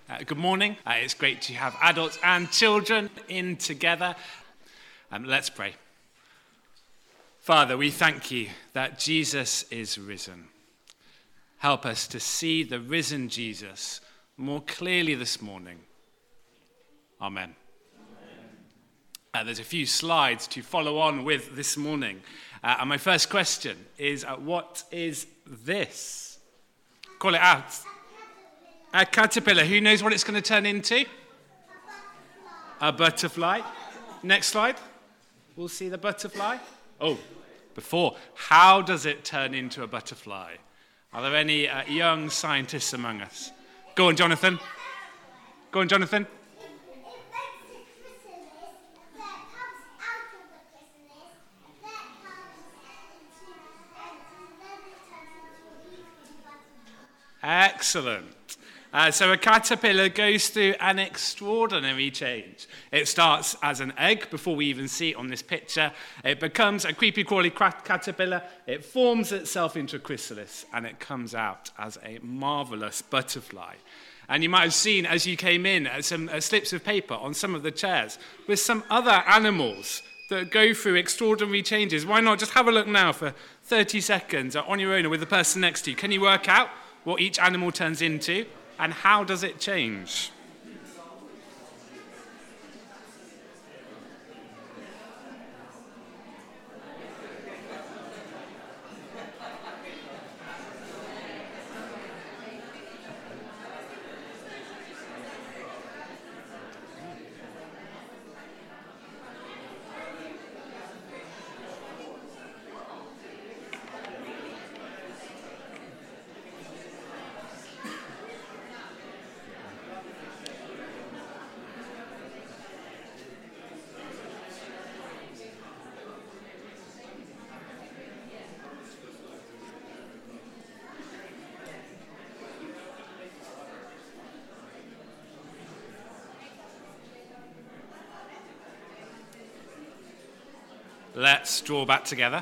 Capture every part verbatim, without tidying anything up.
Uh, good morning. Uh, it's great to have adults and children in together. Um, let's pray. Father, we thank you that Jesus is risen. Help us to see the risen Jesus more clearly this morning. Amen. Uh, there's a few slides to follow on with this morning. Uh, and my first question is, uh, what is this? Call it out. A caterpillar. Who knows what it's going to turn into? A butterfly. Next slide. We'll see the butterfly. Oh, before. How does it turn into a butterfly? Are there any uh, young scientists among us? Go on, Jonathan. Go on, Jonathan. Excellent. Uh, so a caterpillar goes through an extraordinary change. It starts as an egg before we even see it on this picture. It becomes a creepy crawly caterpillar. It forms itself into a chrysalis and it comes out as a marvelous butterfly. And you might have seen as you came in uh, some uh, slips of paper on some of the chairs with some other animals that go through extraordinary changes. Why not just have a look now for thirty seconds on your own or with the person next to you? Can you work out what each animal turns into? And how does it change? Let's draw back together.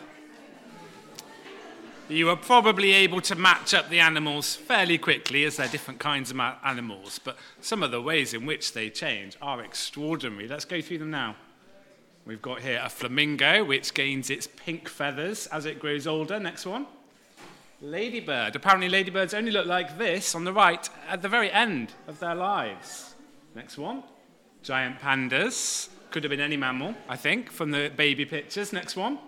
You are probably able to match up the animals fairly quickly as they're different kinds of animals, but some of the ways in which they change are extraordinary. Let's go through them now. We've got here a flamingo, which gains its pink feathers as it grows older. Next one. Ladybird. Apparently ladybirds only look like this on the right at the very end of their lives. Next one. Giant pandas. Could have been any mammal, I think, from the baby pictures. Next one.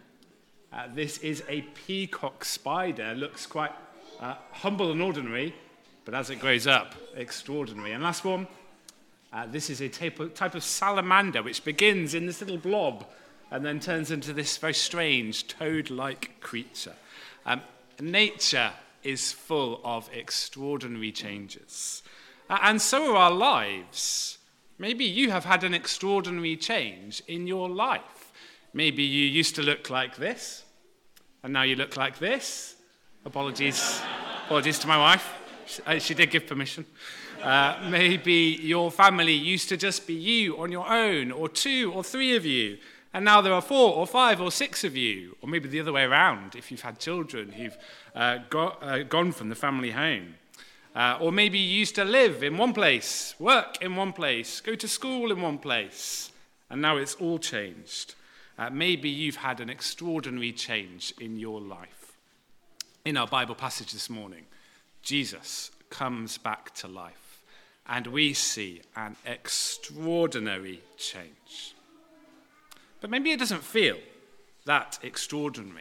Uh, this is a peacock spider. Looks quite uh, humble and ordinary, but as it grows up, extraordinary. And last one. Uh, this is a type of, type of salamander, which begins in this little blob and then turns into this very strange toad-like creature. Um, nature is full of extraordinary changes. Uh, and so are our lives. Maybe you have had an extraordinary change in your life. Maybe you used to look like this, and now you look like this. Apologies. Apologies to my wife. She, she did give permission. Uh, maybe your family used to just be you on your own, or two or three of you, and now there are four or five or six of you, or maybe the other way around if you've had children who've uh, got, uh, gone from the family home. Uh, or maybe you used to live in one place, work in one place, go to school in one place, and now it's all changed. Uh, maybe you've had an extraordinary change in your life. In our Bible passage this morning, Jesus comes back to life, and we see an extraordinary change. But maybe it doesn't feel that extraordinary.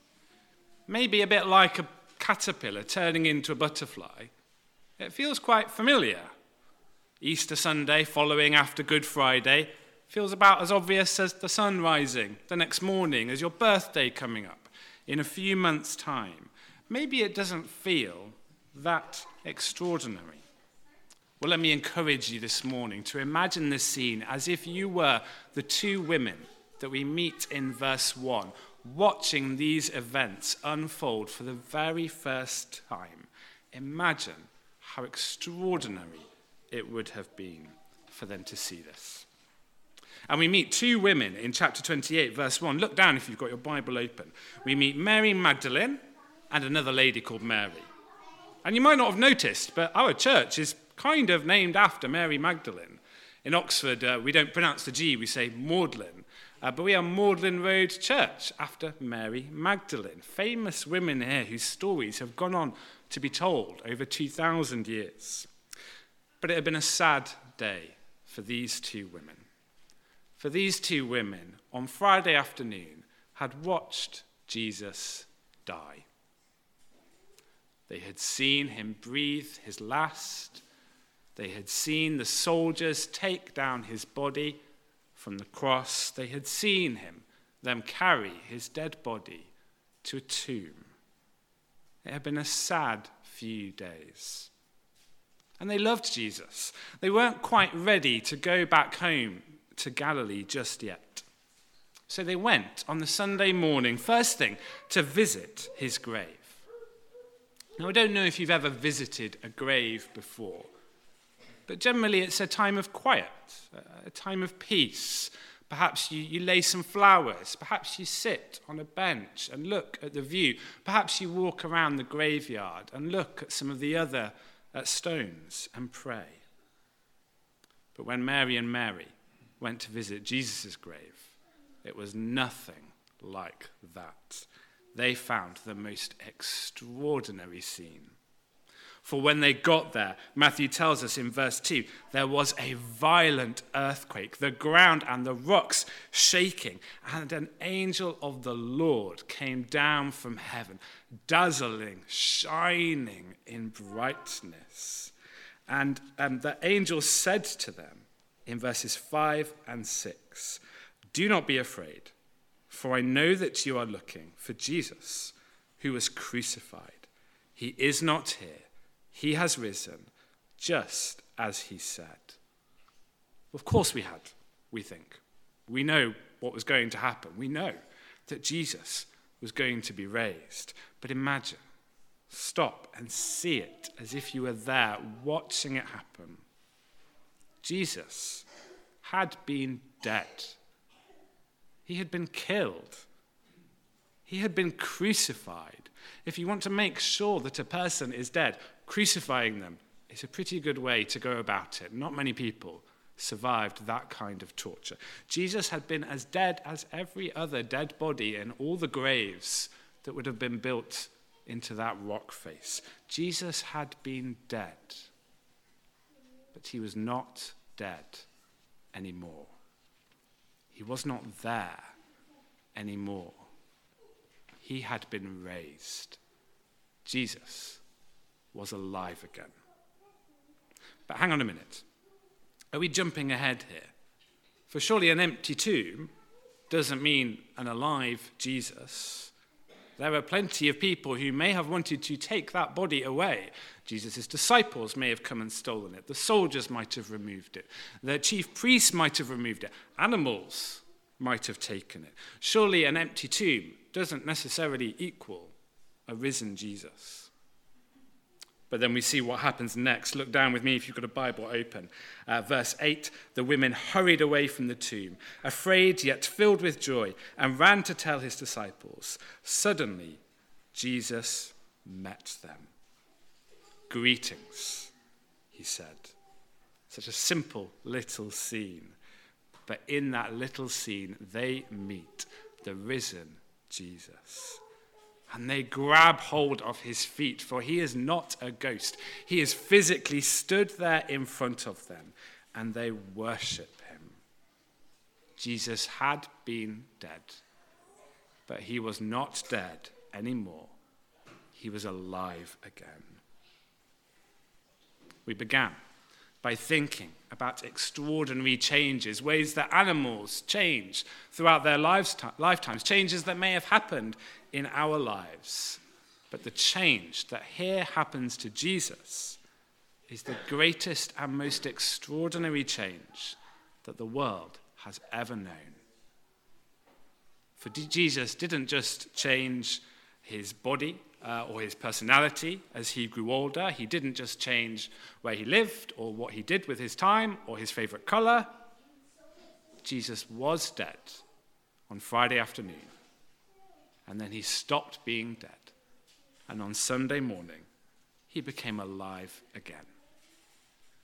Maybe a bit like a caterpillar turning into a butterfly. It feels quite familiar. Easter Sunday following after Good Friday feels about as obvious as the sun rising the next morning, as your birthday coming up in a few months' time. Maybe it doesn't feel that extraordinary. Well, let me encourage you this morning to imagine this scene as if you were the two women that we meet in verse one, watching these events unfold for the very first time. Imagine how extraordinary it would have been for them to see this. And we meet two women in chapter twenty-eight, verse one. Look down if you've got your Bible open. We meet Mary Magdalene and another lady called Mary. And you might not have noticed, but our church is kind of named after Mary Magdalene. In Oxford, uh, we don't pronounce the G, we say Magdalene. Uh, but we are Magdalene Road Church after Mary Magdalene. Famous women here whose stories have gone on to be told over two thousand years. But it had been a sad day for these two women. For these two women, on Friday afternoon, had watched Jesus die. They had seen him breathe his last. They had seen the soldiers take down his body from the cross. They had seen him, them carry his dead body to a tomb. It had been a sad few days. And they loved Jesus. They weren't quite ready to go back home to Galilee just yet. So they went on the Sunday morning, first thing, to visit his grave. Now, I don't know if you've ever visited a grave before, but generally it's a time of quiet, a time of peace. Perhaps you, you lay some flowers. Perhaps you sit on a bench and look at the view. Perhaps you walk around the graveyard and look at some of the other uh, stones and pray. But when Mary and Mary went to visit Jesus' grave, it was nothing like that. They found the most extraordinary scene. For when they got there, Matthew tells us in verse two, there was a violent earthquake, the ground and the rocks shaking, and an angel of the Lord came down from heaven, dazzling, shining in brightness. And um, the angel said to them in verses five and six, do not be afraid, for I know that you are looking for Jesus, who was crucified. He is not here. He has risen, just as he said. Of course we had, we think. We know what was going to happen. We know that Jesus was going to be raised. But imagine, stop and see it as if you were there watching it happen. Jesus had been dead. He had been killed. He had been crucified. If you want to make sure that a person is dead, crucifying them is a pretty good way to go about it. Not many people survived that kind of torture. Jesus had been as dead as every other dead body in all the graves that would have been built into that rock face. Jesus had been dead, but he was not dead anymore. He was not there anymore. He had been raised. Jesus was alive again. But hang on a minute. Are we jumping ahead here? For surely an empty tomb doesn't mean an alive Jesus. There are plenty of people who may have wanted to take that body away. Jesus' disciples may have come and stolen it. The soldiers might have removed it. The chief priests might have removed it. Animals might have taken it. Surely an empty tomb doesn't necessarily equal a risen Jesus. But then we see what happens next. Look down with me if you've got a Bible open. Uh, verse eight, the women hurried away from the tomb, afraid yet filled with joy, and ran to tell his disciples. Suddenly, Jesus met them. Greetings, he said. Such a simple little scene. But in that little scene, they meet the risen Jesus. And they grab hold of his feet, for he is not a ghost. He is physically stood there in front of them, and they worship him. Jesus had been dead, but he was not dead anymore. He was alive again. We began by thinking about extraordinary changes, ways that animals change throughout their lifetimes, changes that may have happened in our lives. But the change that here happens to Jesus is the greatest and most extraordinary change that the world has ever known. For Jesus didn't just change his body uh, or his personality as he grew older. He didn't just change where he lived or what he did with his time or his favorite color. Jesus was dead on Friday afternoon, and then he stopped being dead. And on Sunday morning, he became alive again.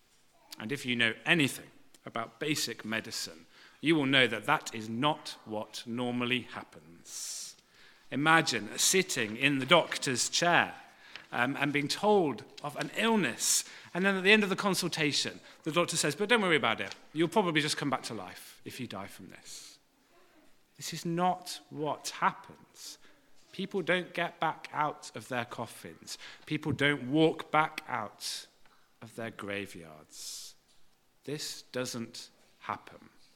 And if you know anything about basic medicine, you will know that that is not what normally happens. Imagine sitting in the doctor's chair um, and being told of an illness, and then at the end of the consultation, the doctor says, but don't worry about it. You'll probably just come back to life if you die from this. This is not what happens. People don't get back out of their coffins. People don't walk back out of their graveyards. This doesn't happen.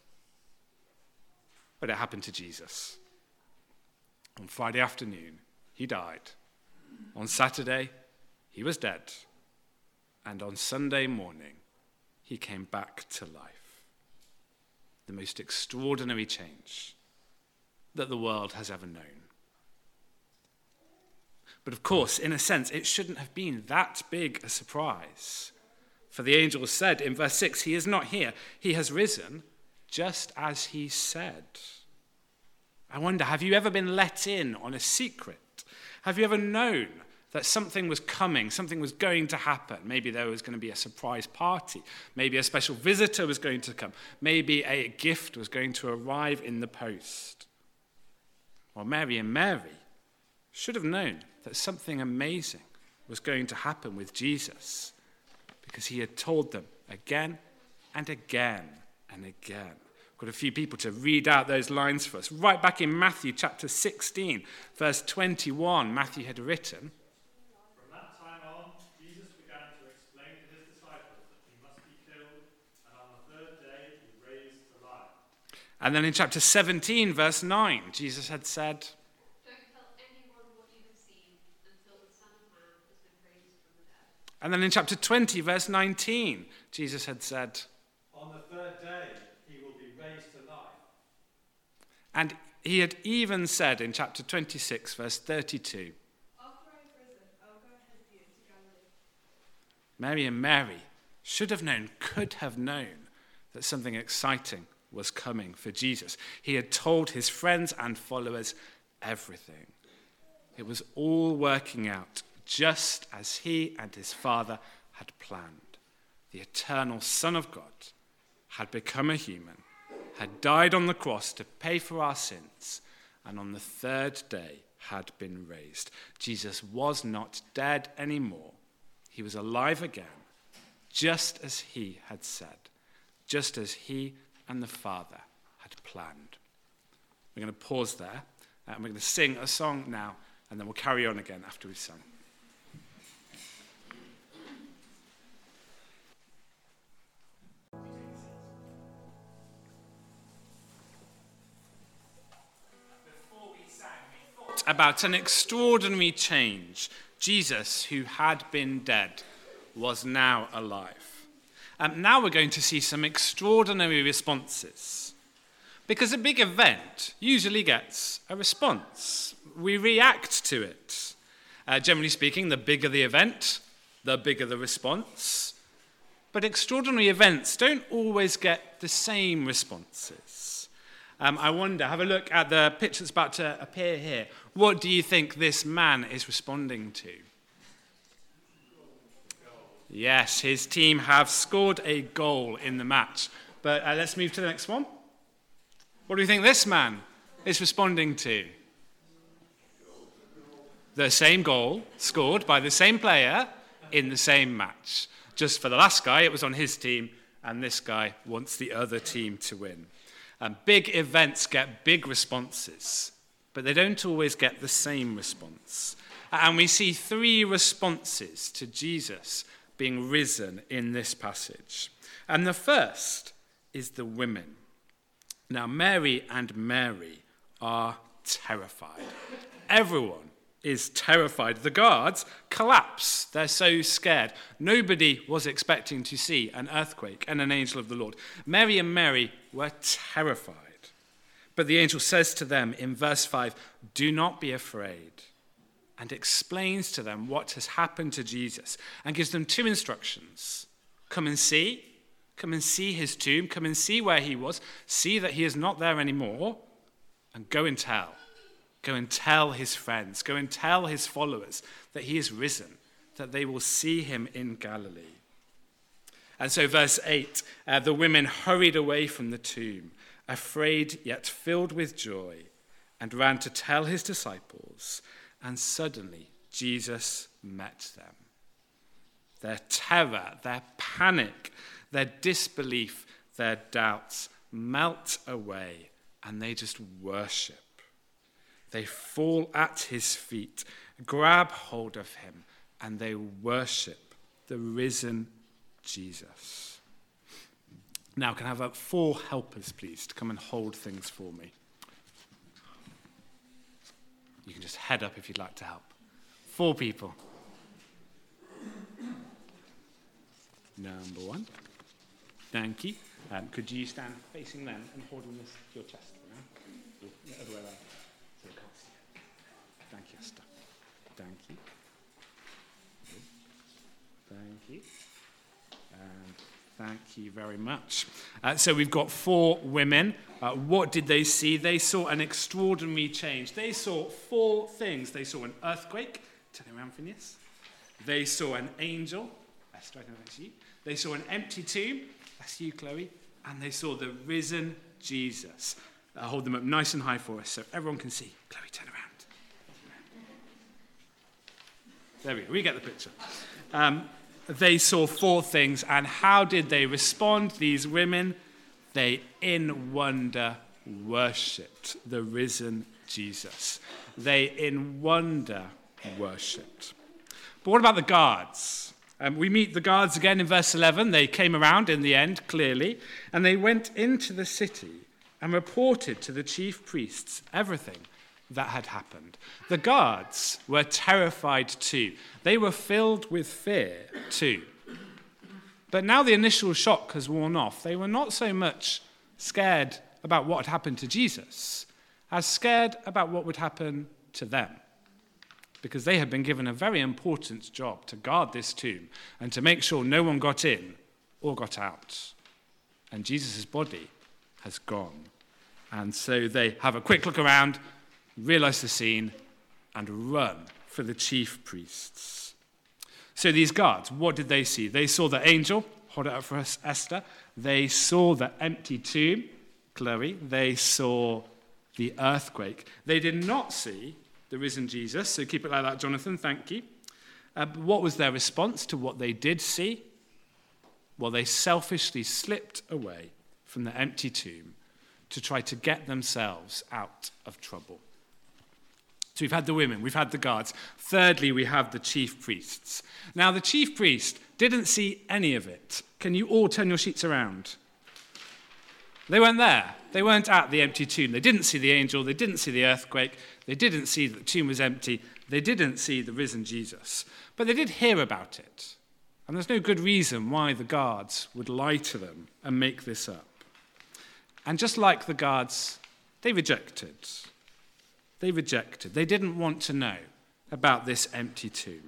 But it happened to Jesus. On Friday afternoon, he died. On Saturday, he was dead. And on Sunday morning, he came back to life. The most extraordinary change that the world has ever known. But of course, in a sense, it shouldn't have been that big a surprise. For the angel said in verse six, he is not here. He has risen, just as he said. I wonder, have you ever been let in on a secret? Have you ever known that something was coming, something was going to happen? Maybe there was going to be a surprise party. Maybe a special visitor was going to come. Maybe a gift was going to arrive in the post. Well, Mary and Mary should have known that something amazing was going to happen with Jesus, because he had told them again and again and again. I've got a few people to read out those lines for us. Right back in Matthew chapter sixteen, verse twenty-one, Matthew had written, From that time on, Jesus began to explain to his disciples that he must be killed, and on the third day be raised to life. And then in chapter seventeen, verse nine, Jesus had said, and then in chapter twenty, verse nineteen, Jesus had said, on the third day, he will be raised to life. And he had even said in chapter twenty-six, verse thirty-two, after I have risen, I will go ahead of you into Galilee. Mary and Mary should have known, could have known, that something exciting was coming for Jesus. He had told his friends and followers everything. It was all working out just as he and his Father had planned. The eternal Son of God had become a human, had died on the cross to pay for our sins, and on the third day had been raised. Jesus was not dead anymore. He was alive again, just as he had said, just as he and the Father had planned. We're going to pause there, and we're going to sing a song now, and then we'll carry on again after we've sung. About an extraordinary change. Jesus, who had been dead, was now alive. Um, now we're going to see some extraordinary responses. Because a big event usually gets a response. We react to it. Uh, generally speaking, the bigger the event, the bigger the response. But extraordinary events don't always get the same responses. Um, I wonder, have a look at the picture that's about to appear here. What do you think this man is responding to? Yes, his team have scored a goal in the match. But uh, let's move to the next one. What do you think this man is responding to? The same goal scored by the same player in the same match. Just for the last guy, it was on his team, and this guy wants the other team to win. Um, big events get big responses, but they don't always get the same response. And we see three responses to Jesus being risen in this passage. And the first is the women. Now, Mary and Mary are terrified. Everyone is terrified. The guards collapse. They're so scared. Nobody was expecting to see an earthquake and an angel of the Lord. Mary and Mary were terrified. But the angel says to them in verse five, do not be afraid, and explains to them what has happened to Jesus and gives them two instructions. Come and see. Come and see his tomb. Come and see where he was. See that he is not there anymore, and go and tell. Go and tell his friends, go and tell his followers that he is risen, that they will see him in Galilee. And so verse eight, uh, the women hurried away from the tomb, afraid yet filled with joy, and ran to tell his disciples. And suddenly Jesus met them. Their terror, their panic, their disbelief, their doubts melt away, and they just worship. They fall at his feet, grab hold of him, and they worship the risen Jesus. Now, can I have uh, four helpers, please, to come and hold things for me? You can just head up if you'd like to help. Four people. Number one. Thank you. Um, could you stand facing them and holding this to your chest? No? The other way around. So you can't see it. Thank you, Esther. Thank you. Thank you. And thank you very much. Uh, so we've got four women. Uh, what did they see? They saw an extraordinary change. They saw four things. They saw an earthquake. Turn around, Phineas. They saw an angel. Esther, I know that's you. They saw an empty tomb. That's you, Chloe. And they saw the risen Jesus. I'll hold them up nice and high for us so everyone can see. Chloe, turn around. There we go. We get the picture. Um, they saw four things. And how did they respond, these women? They, in wonder, worshipped the risen Jesus. They, in wonder, worshipped. But what about the guards? Um, we meet the guards again in verse eleven. They came around in the end, clearly, and they went into the city and reported to the chief priests everything that had happened. The guards were terrified too. They were filled with fear too. But now the initial shock has worn off. They were not so much scared about what had happened to Jesus as scared about what would happen to them, because they had been given a very important job to guard this tomb and to make sure no one got in or got out. And Jesus' body has gone. And so they have a quick look around, realize the scene, and run for the chief priests. So these guards, what did they see? They saw the angel. Hold it up for us, Esther. They saw the empty tomb. Chloe. They saw the earthquake. They did not see the risen Jesus. So keep it like that, Jonathan. Thank you. Uh, but what was their response to what they did see? Well, they selfishly slipped away from the empty tomb to try to get themselves out of trouble. So we've had the women, we've had the guards. Thirdly, we have the chief priests. Now, the chief priest didn't see any of it. Can you all turn your sheets around? They weren't there. They weren't at the empty tomb. They didn't see the angel. They didn't see the earthquake. They didn't see that the tomb was empty. They didn't see the risen Jesus. But they did hear about it. And there's no good reason why the guards would lie to them and make this up. And just like the guards, they rejected. They rejected. They didn't want to know about this empty tomb.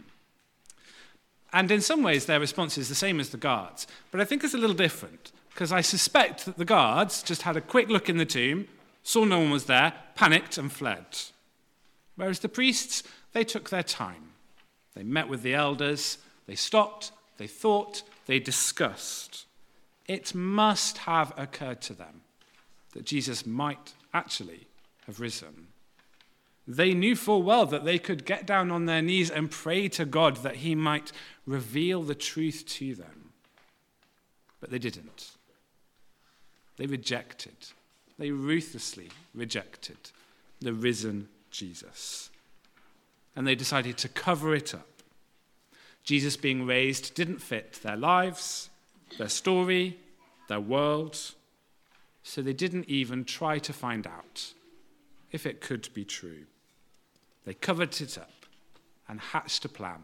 And in some ways, their response is the same as the guards. But I think it's a little different, because I suspect that the guards just had a quick look in the tomb, saw no one was there, panicked and fled. Whereas the priests, they took their time. They met with the elders, they stopped, they thought, they discussed. It must have occurred to them that Jesus might actually have risen. They knew full well that they could get down on their knees and pray to God that he might reveal the truth to them. But they didn't. They rejected. They ruthlessly rejected the risen Jesus. And they decided to cover it up. Jesus being raised didn't fit their lives, their story, their world. So they didn't even try to find out if it could be true. They covered it up and hatched a plan.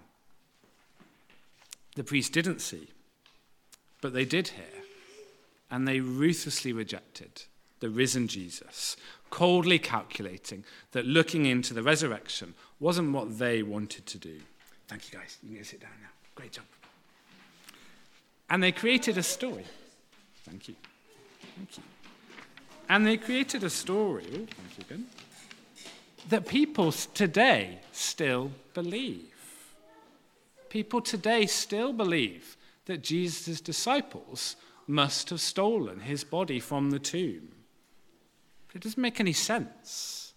The priests didn't see, but they did hear, and they ruthlessly rejected the risen Jesus, coldly calculating that looking into the resurrection wasn't what they wanted to do. Thank you, guys. You can go sit down now. Great job. And they created a story. Thank you. Thank you. And they created a story, oh, thank you again, that people today still believe. People today still believe that Jesus' disciples must have stolen his body from the tomb. But it doesn't make any sense.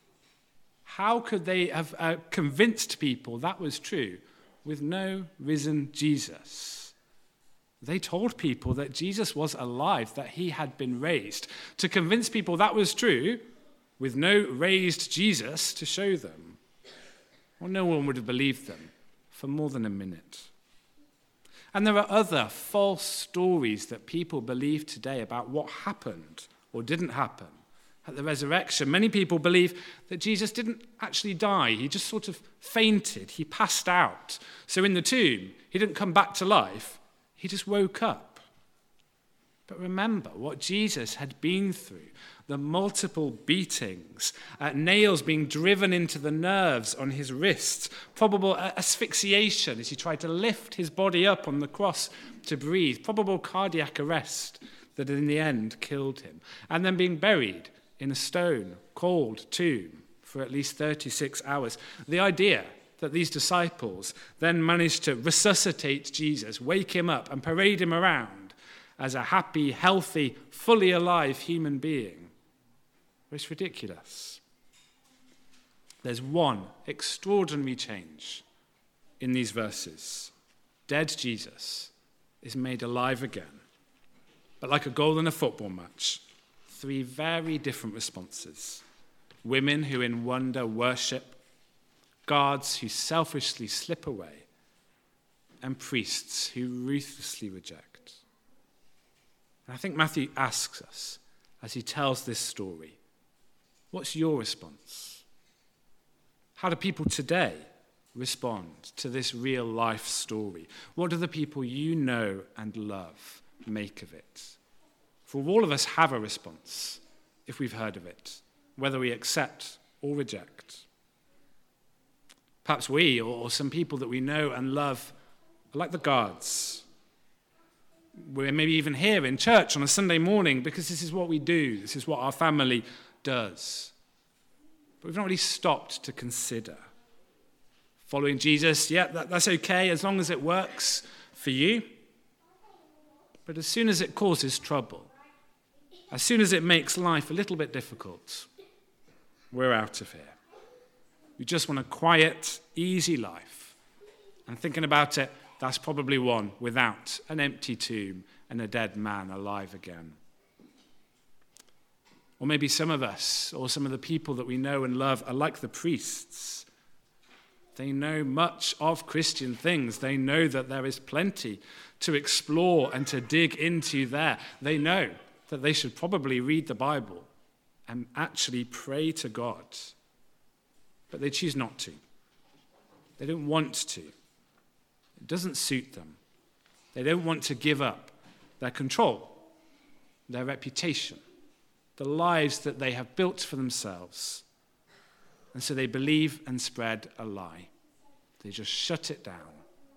How could they have uh, convinced people that was true with no risen Jesus? They told people that Jesus was alive, that he had been raised. To convince people that was true, with no raised Jesus to show them, well, no one would have believed them for more than a minute. And there are other false stories that people believe today about what happened or didn't happen at the resurrection. Many people believe that Jesus didn't actually die. He just sort of fainted. He passed out. So in the tomb, he didn't come back to life. He just woke up. But remember what Jesus had been through, the multiple beatings, uh, nails being driven into the nerves on his wrists, probable asphyxiation as he tried to lift his body up on the cross to breathe, probable cardiac arrest that in the end killed him, and then being buried in a stone, cold tomb for at least thirty-six hours. The idea that these disciples then managed to resuscitate Jesus, wake him up, and parade him around as a happy, healthy, fully alive human being, it's ridiculous. There's one extraordinary change in these verses. Dead Jesus is made alive again. But like a goal in a football match, three very different responses. Women who in wonder worship, guards who selfishly slip away, and priests who ruthlessly reject. And I think Matthew asks us, as he tells this story, what's your response? How do people today respond to this real life story? What do the people you know and love make of it? For all of us have a response if we've heard of it, whether we accept or reject. Perhaps we or some people that we know and love are like the guards. We're maybe even here in church on a Sunday morning because this is what we do. This is what our family does. But we've not really stopped to consider. Following Jesus, yeah, that, that's okay as long as it works for you. But as soon as it causes trouble, as soon as it makes life a little bit difficult, we're out of here. We just want a quiet, easy life. And thinking about it, that's probably one without an empty tomb and a dead man alive again. Or maybe some of us, or some of the people that we know and love, are like the priests. They know much of Christian things. They know that there is plenty to explore and to dig into there. They know that they should probably read the Bible and actually pray to God. But they choose not to. They don't want to. It doesn't suit them. They don't want to give up their control, their reputation, the lives that they have built for themselves. And so they believe and spread a lie. They just shut it down.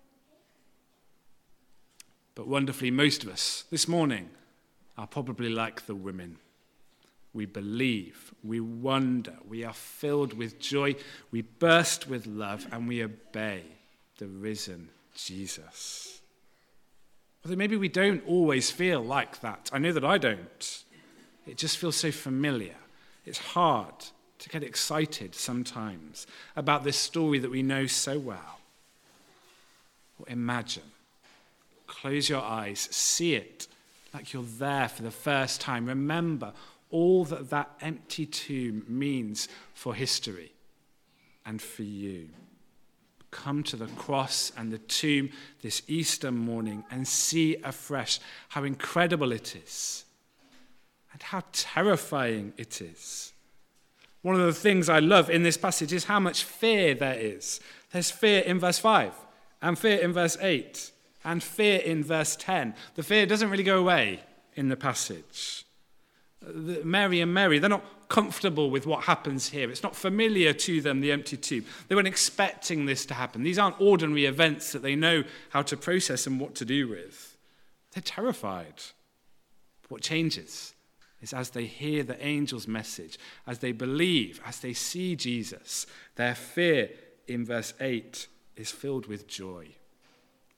But wonderfully, most of us this morning are probably like the women. We believe, we wonder, we are filled with joy, we burst with love, and we obey the risen Jesus. Although maybe we don't always feel like that. I know that I don't. It just feels so familiar. It's hard to get excited sometimes about this story that we know so well. Well, imagine, close your eyes, see it like you're there for the first time. Remember all that that empty tomb means for history and for you. Come to the cross and the tomb this Easter morning and see afresh how incredible it is and how terrifying it is. One of the things I love in this passage is how much fear there is. There's fear in verse five, and fear in verse eight, and fear in verse ten. The fear doesn't really go away in the passage. Mary and Mary, they're not comfortable with what happens here. It's not familiar to them, the empty tomb. They weren't expecting this to happen. These aren't ordinary events that they know how to process and what to do with. They're terrified. But what changes is as they hear the angel's message, as they believe, as they see Jesus, their fear in verse eight is filled with joy.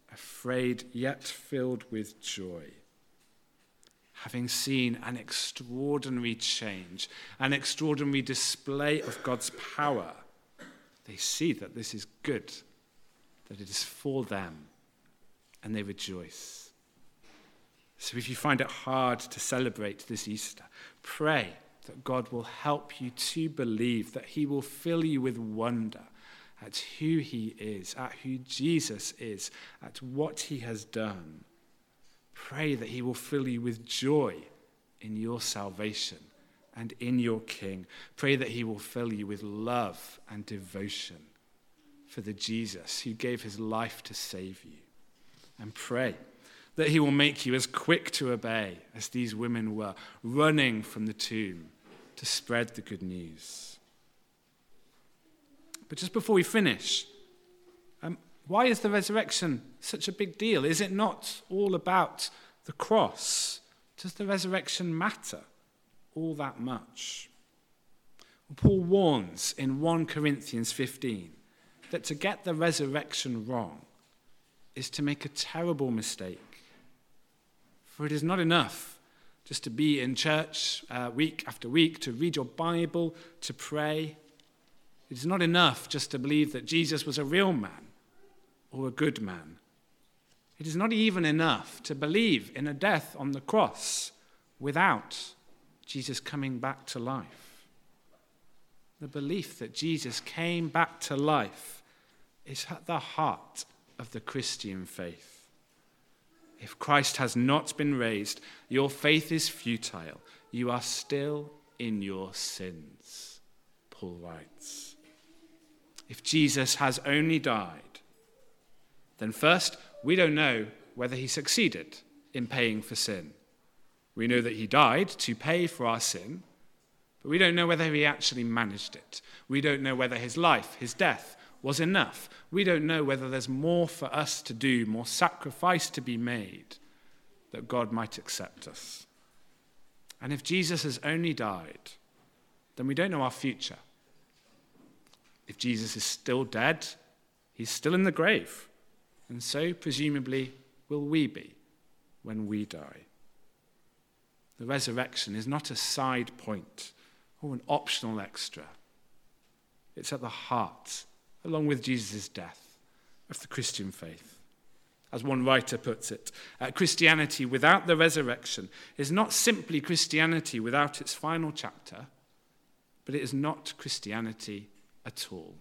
afraid yet filled with joy. Having seen an extraordinary change, an extraordinary display of God's power, they see that this is good, that it is for them, and they rejoice. So if you find it hard to celebrate this Easter, pray that God will help you to believe, that he will fill you with wonder at who he is, at who Jesus is, at what he has done. Pray that he will fill you with joy in your salvation and in your King. Pray that he will fill you with love and devotion for the Jesus who gave his life to save you. And pray that he will make you as quick to obey as these women were, running from the tomb to spread the good news. But just before we finish, um, why is the resurrection such a big deal? Is it not all about the cross? Does the resurrection matter all that much? Well, Paul warns in First Corinthians fifteen that to get the resurrection wrong is to make a terrible mistake. For it is not enough just to be in church uh, week after week, to read your Bible, to pray. It is not enough just to believe that Jesus was a real man or a good man. It is not even enough to believe in a death on the cross without Jesus coming back to life. The belief that Jesus came back to life is at the heart of the Christian faith. If Christ has not been raised, your faith is futile. You are still in your sins, Paul writes. If Jesus has only died, then first, we don't know whether he succeeded in paying for sin. We know that he died to pay for our sin, but we don't know whether he actually managed it. We don't know whether his life, his death, was enough. We don't know whether there's more for us to do, more sacrifice to be made, that God might accept us. And if Jesus has only died, then we don't know our future. If Jesus is still dead, he's still in the grave. And so, presumably, will we be when we die. The resurrection is not a side point or an optional extra. It's at the heart, along with Jesus' death, of the Christian faith. As one writer puts it, uh, Christianity without the resurrection is not simply Christianity without its final chapter, but it is not Christianity at all.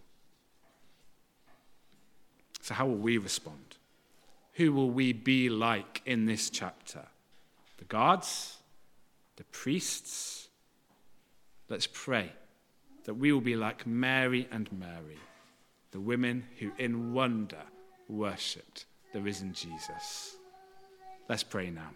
So how will we respond? Who will we be like in this chapter? The guards? The priests? Let's pray that we will be like Mary and Mary, the women who in wonder worshipped the risen Jesus. Let's pray now.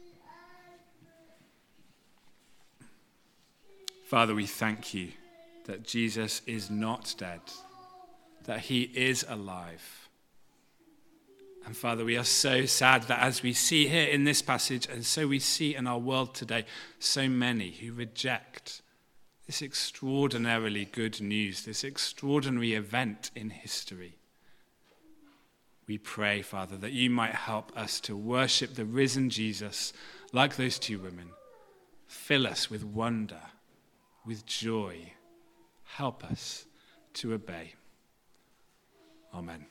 Father, we thank you that Jesus is not dead, that he is alive. And Father, we are so sad that as we see here in this passage, and so we see in our world today, so many who reject this extraordinarily good news, this extraordinary event in history. We pray, Father, that you might help us to worship the risen Jesus like those two women. Fill us with wonder, with joy. Help us to obey. Amen.